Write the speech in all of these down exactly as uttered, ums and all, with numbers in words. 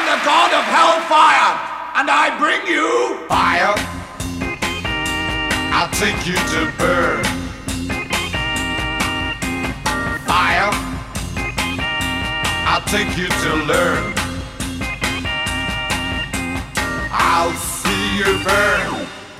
the god of hellfire, and I bring you fire. I'll take you to burn. Fire. I'll take you to learn. I'll see you burn.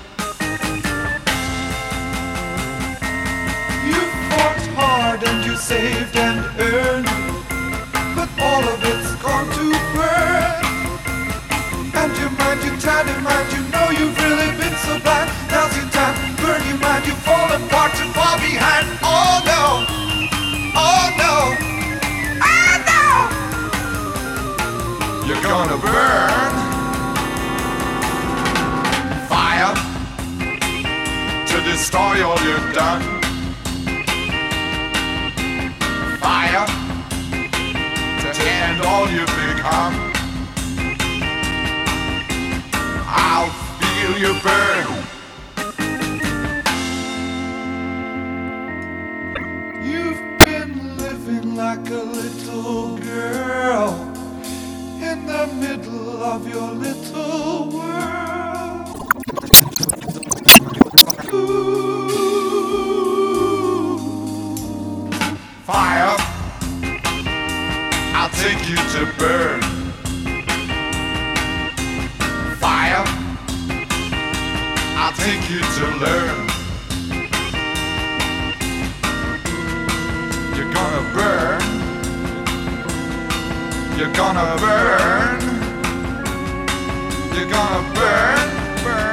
You fought hard and you saved and earned, but all of it's gone to burn. And your mind, you tried your mind, you know you've really been so blind. Now's your time, burn your mind, you fall apart, you fall behind. Oh no, oh no, oh no. You're gonna burn. Fire to destroy all you've done. Fire to end all you've become. I'll feel you burn. You've been living like a little girl in the middle of your little world. Ooh. Fire, I'll take you to burn. Fire, I'll take you to learn. You're gonna burn. You're gonna burn. You're gonna burn, burn.